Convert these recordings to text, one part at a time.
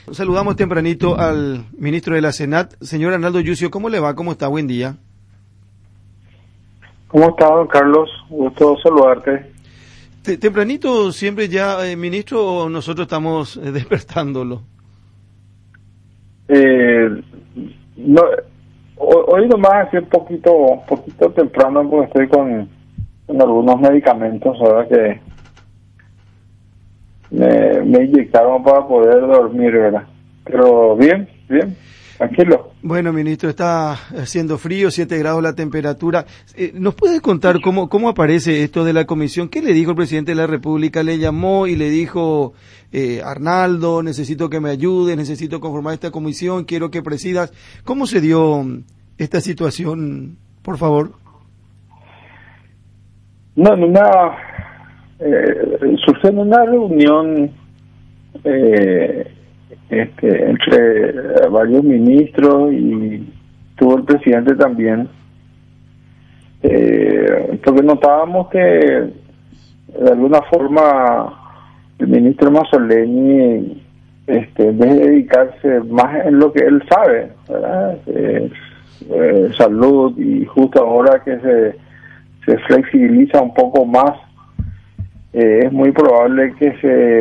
Saludamos tempranito al ministro de la Senat, señor Arnaldo Yucio. ¿Cómo le va? ¿Cómo está? Buen día. ¿Cómo está, don Carlos? Gusto saludarte. Tempranito siempre ya, ministro, o nosotros estamos despertándolo. No, hoy nomás así un poquito temprano porque estoy con algunos medicamentos ahora que me inyectaron para poder dormir, ¿verdad? Pero bien, tranquilo. Bueno, ministro, está haciendo frío, 7 grados la temperatura. ¿Nos puede contar cómo aparece esto de la comisión? ¿Qué le dijo el presidente de la República? ¿Le llamó y le dijo, Arnaldo, necesito que me ayude, necesito conformar esta comisión, quiero que presidas? ¿Cómo se dio esta situación, por favor? No, surgió en una reunión entre varios ministros y tuvo el presidente también, porque notábamos que de alguna forma el ministro Mazzoleni, en vez de dedicarse más en lo que él sabe, ¿verdad? Salud, y justo ahora que se flexibiliza un poco más, es muy probable que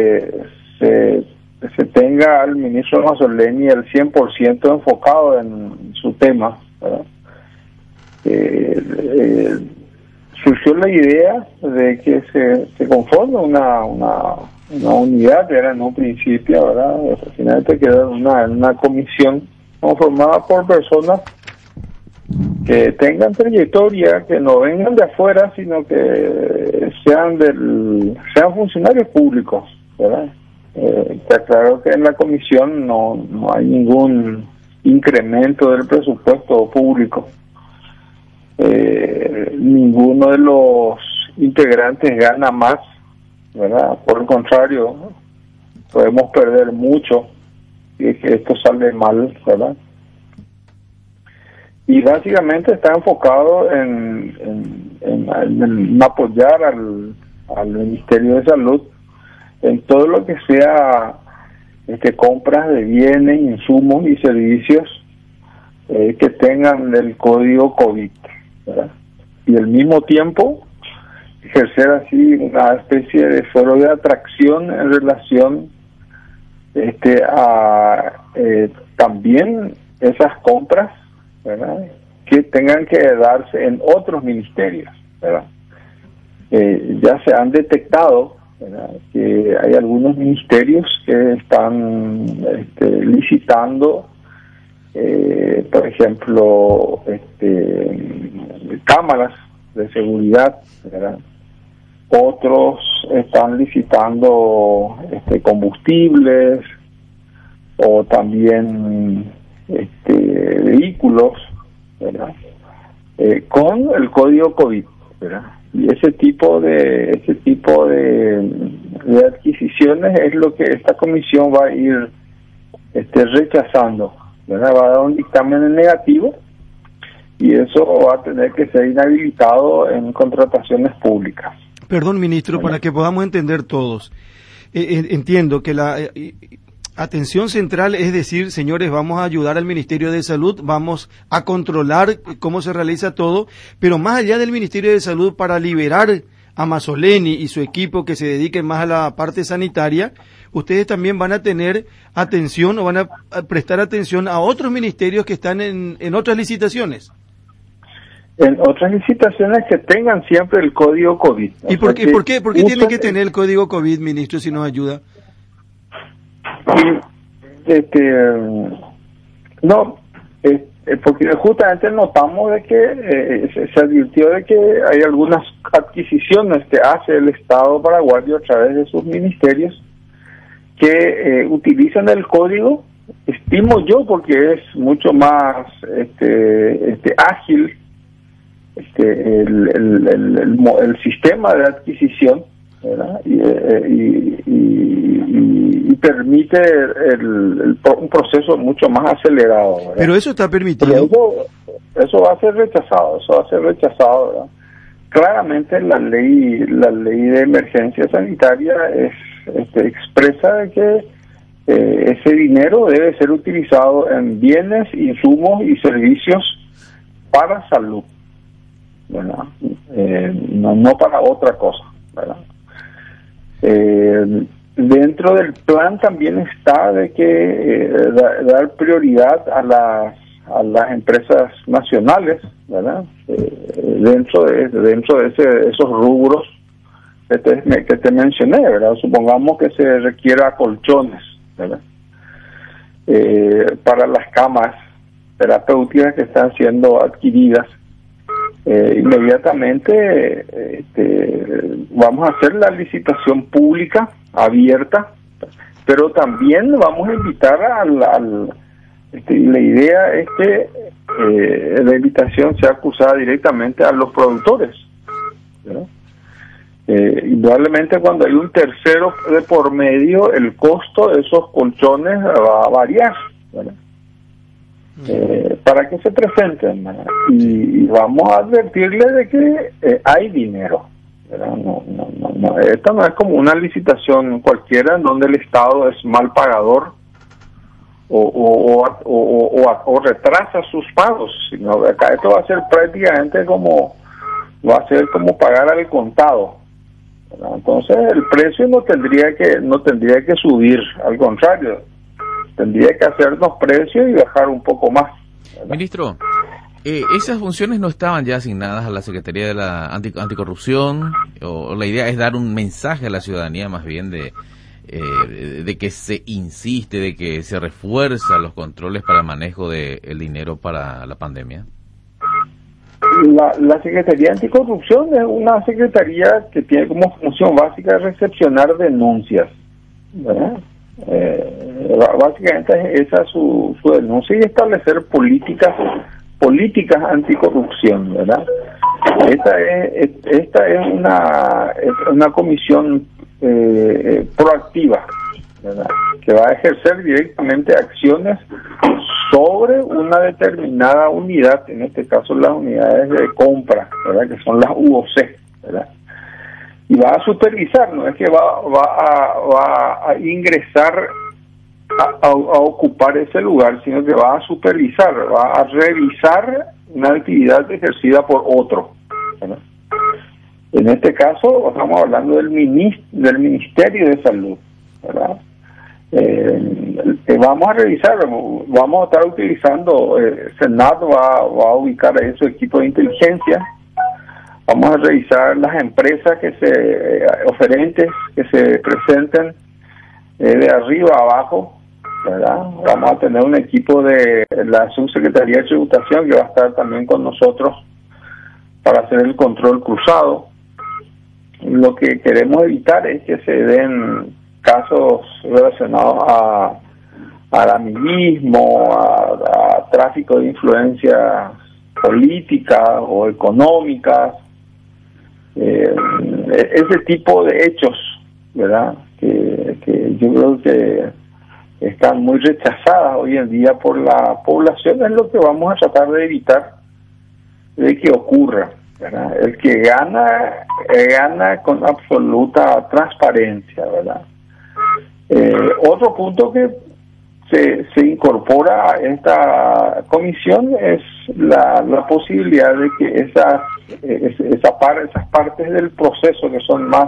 se tenga al ministro Mazzoleni el 100% enfocado en su tema, ¿verdad? Surgió la idea de que se conforme una unidad, era en un principio, ¿verdad? Finalmente quedó en una comisión conformada por personas que tengan trayectoria, que no vengan de afuera, sino que sean funcionarios públicos, ¿verdad? Está claro que en la comisión no hay ningún incremento del presupuesto público. Ninguno de los integrantes gana más, ¿verdad? Por el contrario, podemos perder mucho si es que esto sale mal, ¿verdad? Y básicamente está enfocado en apoyar al Ministerio de Salud en todo lo que sea compras de bienes, insumos y servicios que tengan el código COVID, ¿verdad? Y al mismo tiempo ejercer así una especie de foro de atracción en relación a también esas compras, ¿verdad?, que tengan que darse en otros ministerios, ¿verdad? Ya se han detectado, ¿verdad?, que hay algunos ministerios que están licitando, por ejemplo, cámaras de seguridad, ¿verdad? Otros están licitando combustibles o también vehículos, ¿verdad?, con el código COVID, ¿verdad? Y ese tipo de adquisiciones es lo que esta comisión va a ir rechazando, ¿verdad? Va a dar un dictamen negativo y eso va a tener que ser inhabilitado en contrataciones públicas. Perdón, ministro, para que podamos entender todos. Entiendo que la atención central es decir, señores, vamos a ayudar al Ministerio de Salud, vamos a controlar cómo se realiza todo, pero más allá del Ministerio de Salud, para liberar a Mazzoleni y su equipo que se dediquen más a la parte sanitaria, ustedes también van a tener atención o van a prestar atención a otros ministerios que están en otras licitaciones. En otras licitaciones que tengan siempre el código COVID. ¿Y por qué tienen que tener el código COVID, ministro, si nos ayuda? Porque justamente notamos de que se advirtió de que hay algunas adquisiciones que hace el Estado paraguayo a través de sus ministerios que utilizan el código, estimo yo, porque es mucho más ágil el sistema de adquisición, ¿verdad? Y permite un proceso mucho más acelerado, ¿verdad? Pero eso está permitido. Pero eso va a ser rechazado, ¿verdad? Claramente la ley de emergencia sanitaria es expresa de que ese dinero debe ser utilizado en bienes, insumos y servicios para salud, ¿verdad? No para otra cosa, ¿verdad? Dentro del plan también está de que dar prioridad a las empresas nacionales, ¿verdad? Dentro de esos rubros que te mencioné, ¿verdad? Supongamos que se requiera colchones, ¿verdad? Para las camas terapéuticas que están siendo adquiridas, inmediatamente vamos a hacer la licitación pública abierta, pero también vamos a invitar la idea es que la invitación sea acusada directamente a los productores, ¿verdad? Indudablemente cuando hay un tercero de por medio, el costo de esos colchones va a variar, ¿verdad? Para que se presenten, ¿verdad? Y vamos a advertirle de que hay dinero, ¿verdad? No, esta no es como una licitación cualquiera en donde el Estado es mal pagador o retrasa sus pagos, sino acá esto va a ser prácticamente como pagar al contado, ¿verdad? Entonces el precio no tendría que subir, al contrario, tendría que hacernos precio y bajar un poco más, ¿verdad? Ministro, esas funciones no estaban ya asignadas a la Secretaría de la Anticorrupción, o la idea es dar un mensaje a la ciudadanía más bien de que se insiste, de que se refuerza los controles para el manejo del dinero para la pandemia. La Secretaría Anticorrupción es una secretaría que tiene como función básica recepcionar denuncias, ¿verdad? Básicamente esa es su denuncia, y establecer políticas anticorrupción, ¿verdad? Esta es una comisión proactiva, ¿verdad? Que va a ejercer directamente acciones sobre una determinada unidad, en este caso las unidades de compra, ¿verdad? Que son las UOC, ¿verdad? Y va a supervisar, no es que va a ingresar a ocupar ese lugar, sino que va a supervisar, va a revisar una actividad ejercida por otro, ¿verdad? En este caso estamos hablando del Ministerio de Salud, ¿verdad? Vamos a revisar, vamos a estar utilizando, Senat va a ubicar ahí su equipo de inteligencia. Vamos a revisar las empresas oferentes que se presenten de arriba a abajo, ¿verdad? Vamos a tener un equipo de la Subsecretaría de Tributación que va a estar también con nosotros para hacer el control cruzado. Lo que queremos evitar es que se den casos relacionados al amiguismo, a tráfico de influencias políticas o económicas, ese tipo de hechos, ¿verdad? Que yo creo que están muy rechazadas hoy en día por la población, es lo que vamos a tratar de evitar de que ocurra, ¿verdad? El que gana con absoluta transparencia, ¿verdad? Otro punto que se incorpora a esta comisión es la posibilidad de que esas partes del proceso que son más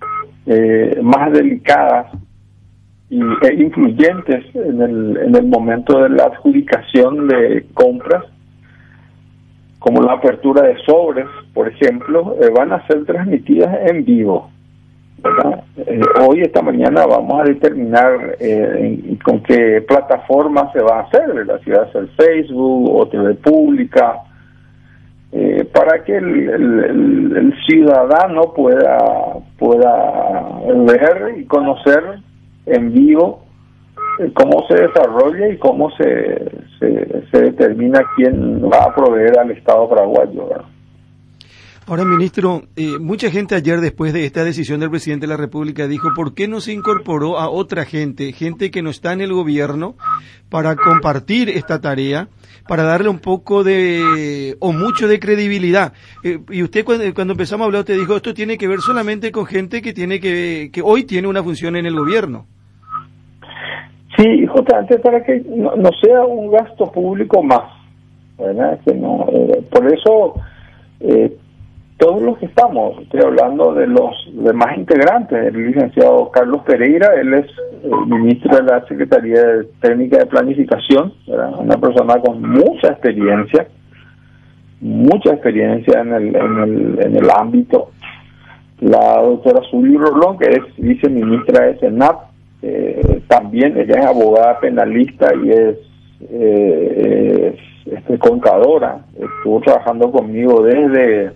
delicadas e influyentes en el momento de la adjudicación de compras, como la apertura de sobres, por ejemplo, van a ser transmitidas en vivo, ¿verdad? Hoy, esta mañana, vamos a determinar con qué plataforma se va a hacer, ¿verdad? Si va a ser Facebook o TV Pública, para que el ciudadano pueda ver y conocer en vivo cómo se desarrolla y cómo se determina quién va a proveer al Estado paraguayo, ¿verdad? Ahora, ministro, mucha gente ayer, después de esta decisión del presidente de la República, dijo, ¿por qué no se incorporó a otra gente que no está en el gobierno, para compartir esta tarea, para darle un poco o mucho de credibilidad? Y usted, cuando empezamos a hablar, usted dijo, esto tiene que ver solamente con gente que hoy tiene una función en el gobierno. Sí, justamente para que no sea un gasto público más, ¿verdad? Que no, por eso todos los que estamos, estoy hablando de los demás integrantes, el licenciado Carlos Pereira, él es ministro de la Secretaría Técnica de Planificación, ¿verdad? Una persona con mucha experiencia en el ámbito. La doctora Zully Rolón, que es viceministra de Senat, también ella es abogada penalista y es contadora. Estuvo trabajando conmigo desde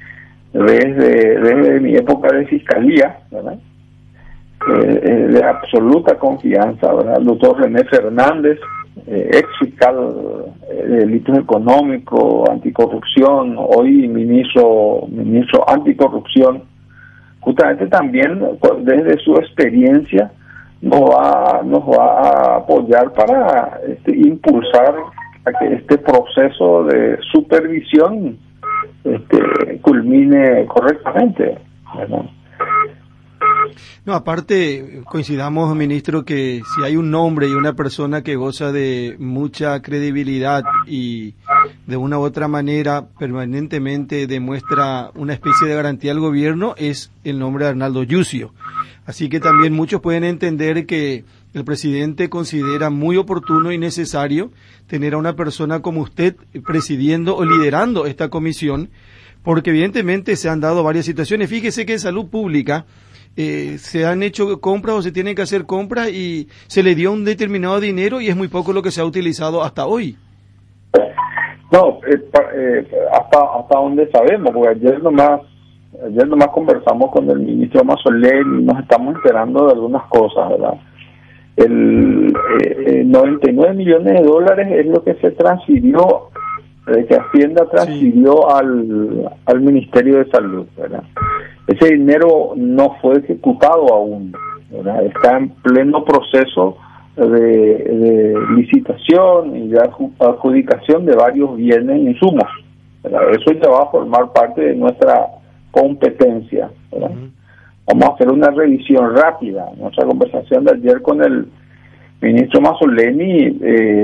mi época de fiscalía, ¿verdad? De absoluta confianza, ¿verdad? El doctor René Fernández, ex fiscal de delitos económicos, anticorrupción, hoy ministro anticorrupción, justamente también desde su experiencia nos va a apoyar para impulsar a que este proceso de supervisión culmine correctamente, ¿verdad? No, aparte, coincidamos, ministro, que si hay un nombre y una persona que goza de mucha credibilidad y de una u otra manera permanentemente demuestra una especie de garantía al gobierno, es el nombre de Arnaldo Yucio. Así que también muchos pueden entender que el presidente considera muy oportuno y necesario tener a una persona como usted presidiendo o liderando esta comisión, porque evidentemente se han dado varias situaciones. Fíjese que en salud pública se han hecho compras o se tienen que hacer compras y se le dio un determinado dinero y es muy poco lo que se ha utilizado hasta hoy. No, hasta donde sabemos, porque ayer nomás conversamos con el ministro Mazzoleni y nos estamos enterando de algunas cosas, ¿verdad? El 99 millones de dólares es lo que se transfirió, que Hacienda transfirió sí, al Ministerio de Salud, ¿verdad? Ese dinero no fue ejecutado aún, ¿verdad? Está en pleno proceso de licitación y de adjudicación de varios bienes e insumos, ¿verdad? Eso ya va a formar parte de nuestra competencia, ¿verdad? Vamos a hacer una revisión rápida. Nuestra conversación de ayer con el ministro Mazzoleni,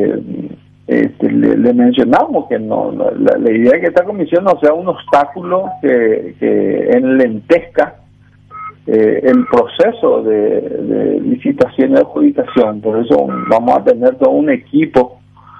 le mencionamos que la idea es que esta comisión no sea un obstáculo que enlentezca el proceso de licitación y adjudicación. Por eso vamos a tener todo un equipo.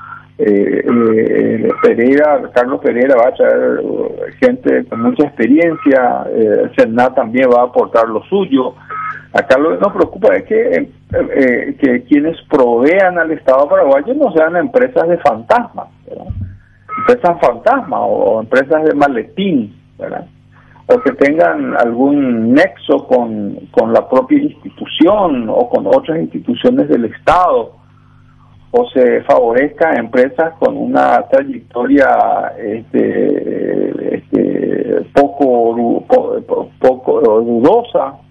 Carlos Pereira va a traer gente con mucha experiencia, el Senat también va a aportar lo suyo. Acá lo que nos preocupa es que quienes provean al Estado paraguayo no sean empresas de fantasma, ¿verdad? Empresas fantasma o empresas de maletín, ¿verdad? O que tengan algún nexo con la propia institución o con otras instituciones del Estado, o se favorezca a empresas con una trayectoria poco dudosa.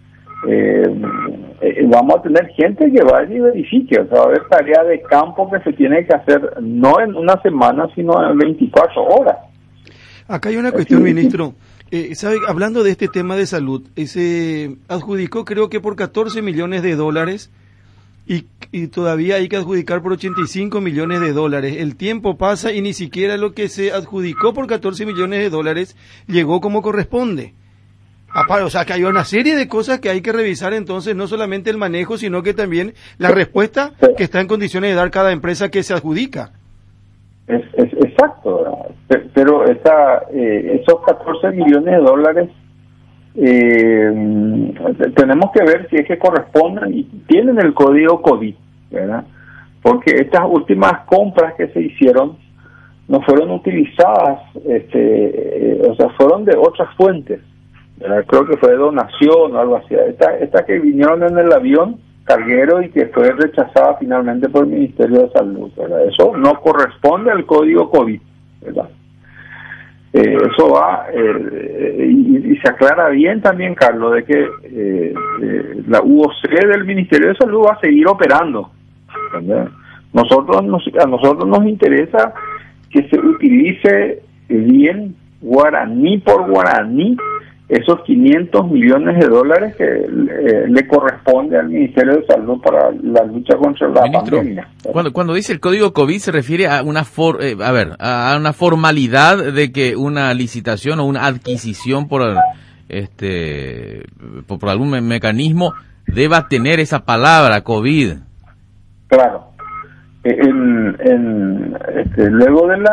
Vamos a tener gente que vaya y verifique, o sea, va a haber tarea de campo que se tiene que hacer no en una semana, sino en 24 horas. Acá hay una cuestión, ministro. ¿Sabe? Hablando de este tema de salud, se adjudicó creo que por 14 millones de dólares y todavía hay que adjudicar por 85 millones de dólares. El tiempo pasa y ni siquiera lo que se adjudicó por 14 millones de dólares llegó como corresponde. O sea, que hay una serie de cosas que hay que revisar entonces, no solamente el manejo, sino que también la respuesta que está en condiciones de dar cada empresa que se adjudica. Es exacto, pero esos 14 millones de dólares tenemos que ver si es que corresponden y tienen el código COVID, ¿verdad? Porque estas últimas compras que se hicieron no fueron utilizadas, o sea, fueron de otras fuentes, ¿verdad? Creo que fue donación o algo así. Esta que vinieron en el avión carguero y que fue rechazada finalmente por el Ministerio de Salud, ¿verdad? Eso no corresponde al código COVID, ¿verdad? Eso va, y se aclara bien también, Carlos, de que la UOC del Ministerio de Salud va a seguir operando, ¿verdad? A nosotros nos interesa que se utilice bien guaraní por guaraní esos 500 millones de dólares que le corresponde al Ministerio de Salud para la lucha contra la pandemia. Cuando dice el código COVID se refiere a una a una formalidad de que una licitación o una adquisición por algún mecanismo deba tener esa palabra COVID. Claro. Luego de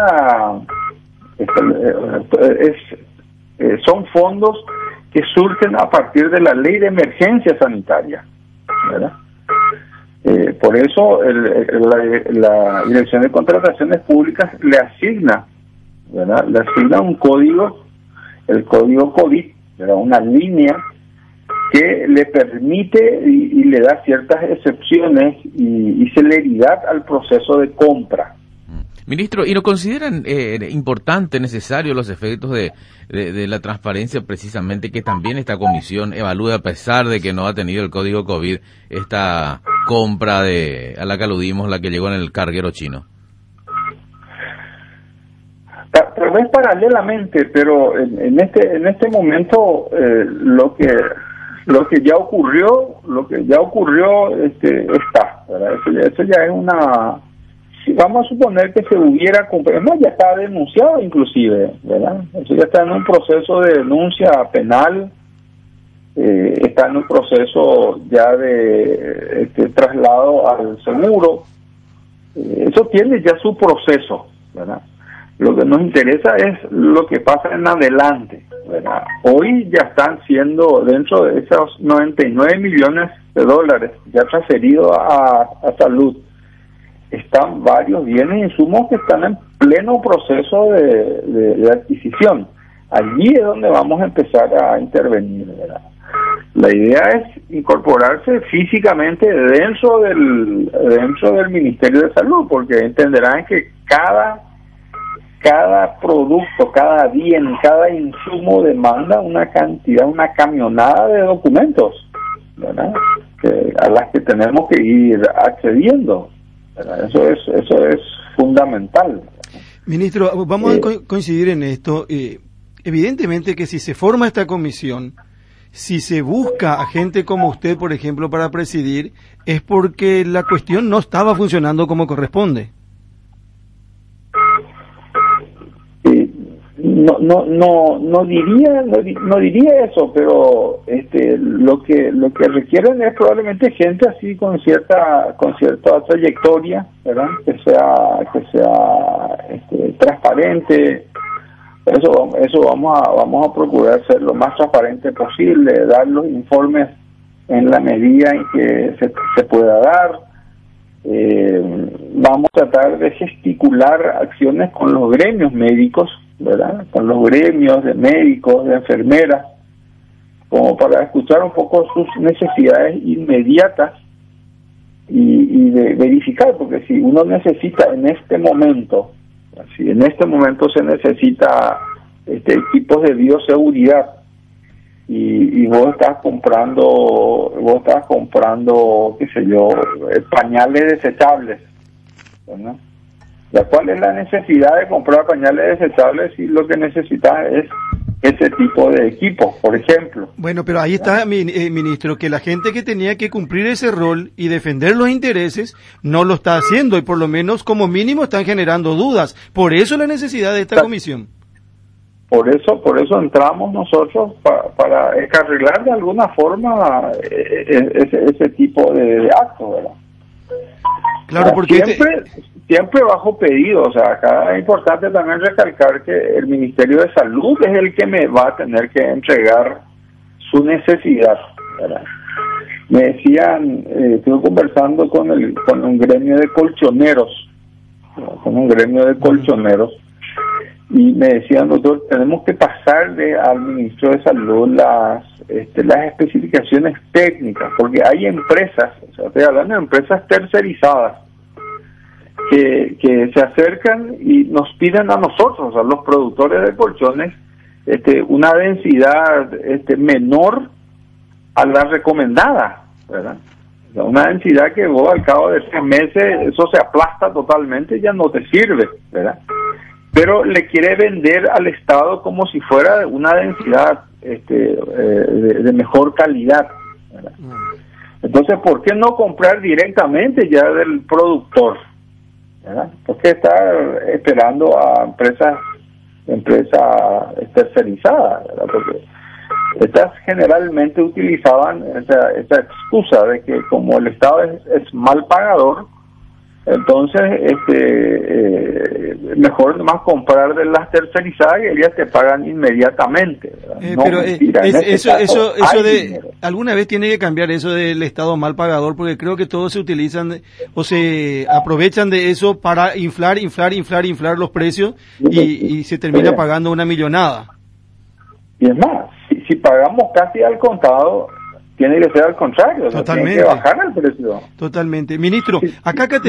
son fondos que surgen a partir de la ley de emergencia sanitaria, ¿verdad? Por eso la Dirección de Contrataciones Públicas le asigna, ¿verdad? Le asigna un código, el código COVID, ¿verdad? Una línea que le permite y le da ciertas excepciones y celeridad al proceso de compra. Ministro, ¿y no consideran importante, necesario los efectos de la transparencia, precisamente que también esta comisión evalúe, a pesar de que no ha tenido el código COVID, esta compra a la que aludimos, la que llegó en el carguero chino? Tal vez paralelamente, pero en este momento lo que ya ocurrió está, ¿verdad? Eso ya es una... Si vamos a suponer que se hubiera comprado, ya está denunciado inclusive, ¿verdad? Eso ya está en un proceso de denuncia penal, está en un proceso ya de traslado al seguro. Eso tiene ya su proceso, ¿verdad? Lo que nos interesa es lo que pasa en adelante, ¿verdad? Hoy ya están siendo, dentro de esos 99 millones de dólares ya transferidos a salud, están varios bienes e insumos que están en pleno proceso de adquisición. Allí es donde vamos a empezar a intervenir, ¿verdad? La idea es incorporarse físicamente dentro del Ministerio de Salud, porque entenderán que cada producto, cada bien, cada insumo demanda una cantidad, una camionada de documentos, ¿verdad? A las que tenemos que ir accediendo. Eso es fundamental. Ministro, vamos a coincidir en esto. Evidentemente que si se forma esta comisión, si se busca a gente como usted, por ejemplo, para presidir, es porque la cuestión no estaba funcionando como corresponde. No diría eso, pero lo que requieren es probablemente gente así con cierta trayectoria, ¿verdad? Que sea transparente. Eso vamos a procurar ser lo más transparente posible, dar los informes en la medida en que se pueda dar. Vamos a tratar de gesticular acciones con los gremios médicos, ¿verdad? Con los gremios de médicos, de enfermeras, como para escuchar un poco sus necesidades inmediatas y de verificar, porque si uno necesita en este momento se necesita equipos de bioseguridad y vos estás comprando, qué sé yo, pañales desechables, ¿verdad? ¿Cuál es la necesidad de comprar pañales desechables si lo que necesitas es ese tipo de equipo, por ejemplo? Bueno, pero ahí está, ministro, que la gente que tenía que cumplir ese rol y defender los intereses no lo está haciendo, y por lo menos como mínimo están generando dudas. Por eso la necesidad de esta comisión. Por eso entramos nosotros para arreglar de alguna forma ese tipo de acto, ¿verdad? Claro, porque siempre bajo pedido. O sea, acá es importante también recalcar que el Ministerio de Salud es el que me va a tener que entregar su necesidad, ¿verdad? Me decían, estuve conversando con un gremio de colchoneros, y me decían, doctor, tenemos que pasarle al Ministro de Salud las especificaciones técnicas, porque hay empresas, o sea, estoy hablando de empresas tercerizadas, que se acercan y nos piden a nosotros, a los productores de colchones, una densidad menor a la recomendada, ¿verdad? O sea, una densidad que vos al cabo de 3 meses eso se aplasta totalmente y ya no te sirve, ¿verdad? pero le quiere vender al Estado como si fuera una densidad de mejor calidad, ¿verdad? Entonces, ¿por qué no comprar directamente ya del productor? ¿Verdad? ¿Por qué estar esperando a empresas tercerizadas? ¿Verdad? Porque estas generalmente utilizaban esa excusa de que como el Estado es mal pagador, entonces mejor nomás comprar de las tercerizadas y ellas te pagan inmediatamente. No, pero mentira, eso de alguna vez tiene que cambiar eso del Estado mal pagador, porque creo que todos se utilizan o se aprovechan de eso para inflar los precios y se termina pagando una millonada. Y es más, si pagamos casi al contado, tiene que ser al contrario. Totalmente. Tiene que bajar el precio. Totalmente. Ministro, Sí, acá sí,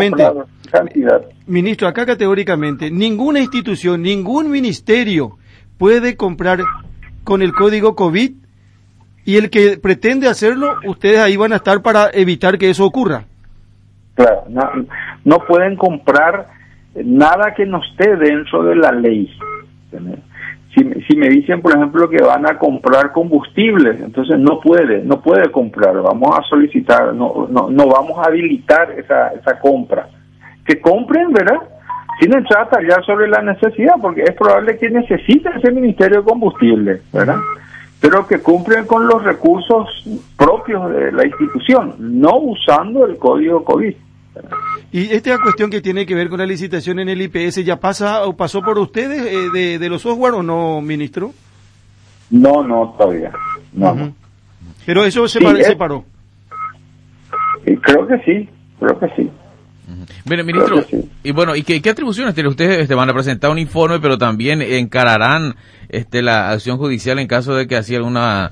categóricamente, ninguna institución, ningún ministerio puede comprar con el código COVID, y el que pretende hacerlo, ustedes ahí van a estar para evitar que eso ocurra. Claro, no pueden comprar nada que no esté dentro de la ley. Si me dicen, por ejemplo, que van a comprar combustibles, entonces no puede comprar. Vamos a solicitar, no vamos a habilitar esa compra. Que compren, ¿verdad? Sin entrar a tallar sobre la necesidad, porque es probable que necesite ese Ministerio de Combustible, ¿verdad? Pero que cumplen con los recursos propios de la institución, no usando el código COVID. Y esta cuestión que tiene que ver con la licitación en el IPS, ¿ya pasó por ustedes de los software o no, ministro? No, todavía. No. Uh-huh. Pero eso se paró. Creo que sí. Bueno, ministro, y bueno, ¿y qué atribuciones tienen ustedes? Van a presentar un informe, pero también encararán la acción judicial en caso de que así Vamos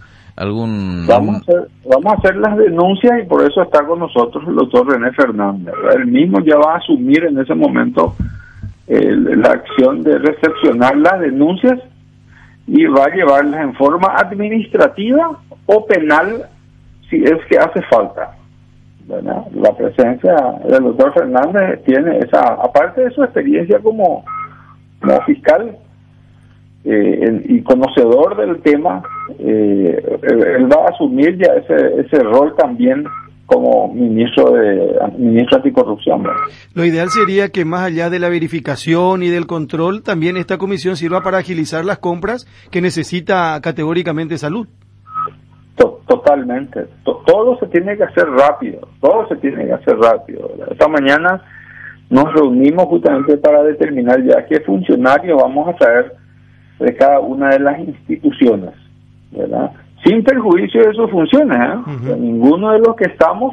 a hacer las denuncias, y por eso está con nosotros el doctor René Fernández, ¿verdad? Él mismo ya va a asumir en ese momento la acción de recepcionar las denuncias y va a llevarlas en forma administrativa o penal si es que hace falta, ¿verdad? La presencia del doctor Fernández tiene aparte de su experiencia como fiscal y conocedor del tema, él va a asumir ya ese rol también como ministro anticorrupción, ¿verdad? Lo ideal sería que más allá de la verificación y del control, también esta comisión sirva para agilizar las compras que necesita categóricamente salud. Totalmente. Todo se tiene que hacer rápido. ¿Verdad? Esta mañana nos reunimos justamente para determinar ya qué funcionario vamos a traer de cada una de las instituciones, ¿verdad? Sin perjuicio de sus funciones, ¿eh? Uh-huh. Ninguno de los que estamos,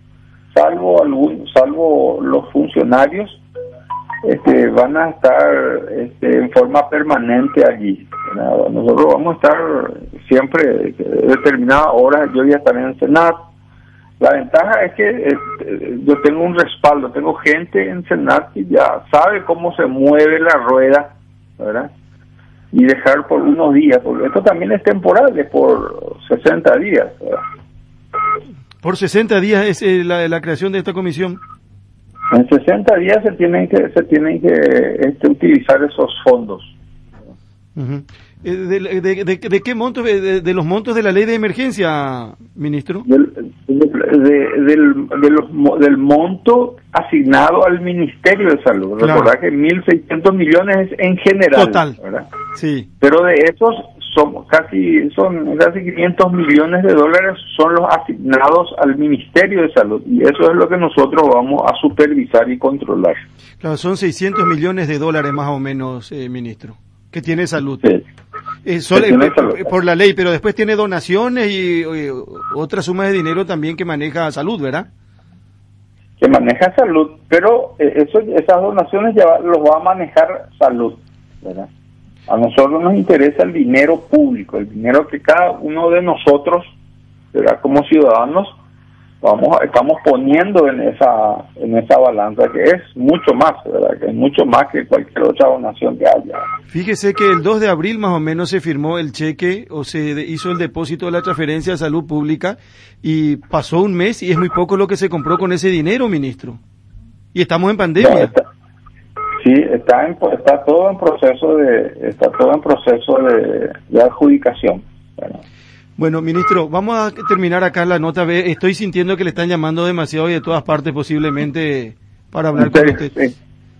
salvo los funcionarios, van a estar en forma permanente allí, ¿verdad? Nosotros vamos a estar siempre determinadas horas. Yo ya estaré en el Senado. La ventaja es que yo tengo un respaldo, tengo gente en Senado que ya sabe cómo se mueve la rueda, ¿verdad? Y dejar por unos días, porque esto también es temporal, es por 60 días, ¿verdad? Por 60 días es la creación de esta comisión. En 60 días se tienen que utilizar esos fondos. Uh-huh. ¿De qué montos? De los montos de la ley de emergencia, ministro. Del monto asignado al Ministerio de Salud. Claro. Recordad que 1.600 millones es en general. Total. ¿Verdad? Sí. Pero de esos son casi 500 millones de dólares son los asignados al Ministerio de Salud, y eso es lo que nosotros vamos a supervisar y controlar. Claro, son 600 millones de dólares más o menos, ministro, que tiene salud. Sí. Por la ley, pero después tiene donaciones y otras sumas de dinero también que maneja salud, ¿verdad? Que maneja salud, pero esas donaciones ya los va a manejar salud, ¿verdad? A nosotros nos interesa el dinero público, el dinero que cada uno de nosotros, ¿verdad?, como ciudadanos, estamos poniendo en esa balanza, que es mucho más, ¿verdad?, que es mucho más que cualquier otra donación que haya. Fíjese que el 2 de abril más o menos se firmó el cheque o se hizo el depósito de la transferencia de salud pública, y pasó un mes y es muy poco lo que se compró con ese dinero, ministro. Y estamos en pandemia. Sí, está todo en proceso de adjudicación. Bueno, ministro, vamos a terminar acá la nota. Estoy sintiendo que le están llamando demasiado y de todas partes posiblemente para hablar con usted. Sí.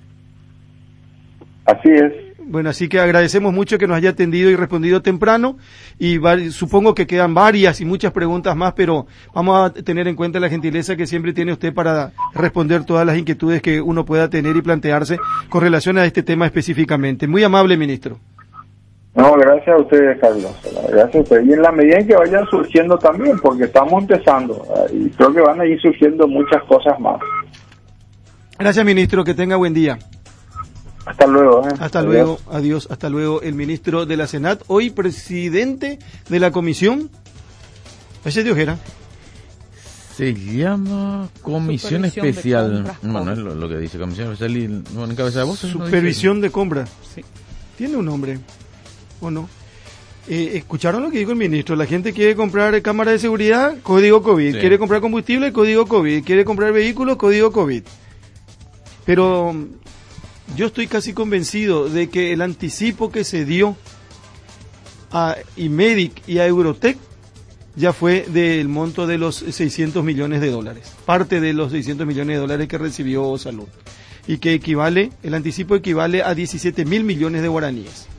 Así es. Bueno, así que agradecemos mucho que nos haya atendido y respondido temprano y supongo que quedan varias y muchas preguntas más, pero vamos a tener en cuenta la gentileza que siempre tiene usted para responder todas las inquietudes que uno pueda tener y plantearse con relación a este tema específicamente. Muy amable, ministro. No, gracias a ustedes, Carlos. Gracias a ustedes. Y en la medida en que vayan surgiendo también, porque estamos empezando y creo que van a ir surgiendo muchas cosas más. Gracias, ministro. Que tenga buen día. Hasta luego. Hasta luego, adiós, hasta luego. El ministro de la Senat, hoy presidente de la comisión. ¿Ese de Ojera? Se llama Comisión Especial. Bueno, es lo que dice Comisión Especial y en cabeza de voz. Supervisión de compra. Sí. ¿Tiene un nombre o no? ¿Escucharon lo que dijo el ministro? La gente quiere comprar cámara de seguridad, código COVID. Sí. Quiere comprar combustible, código COVID. Quiere comprar vehículos, código COVID. Pero yo estoy casi convencido de que el anticipo que se dio a Imedic y a Eurotech ya fue del monto de los 600 millones de dólares. Parte de los 600 millones de dólares que recibió Salud. Y que el anticipo equivale a 17.000 millones de guaraníes.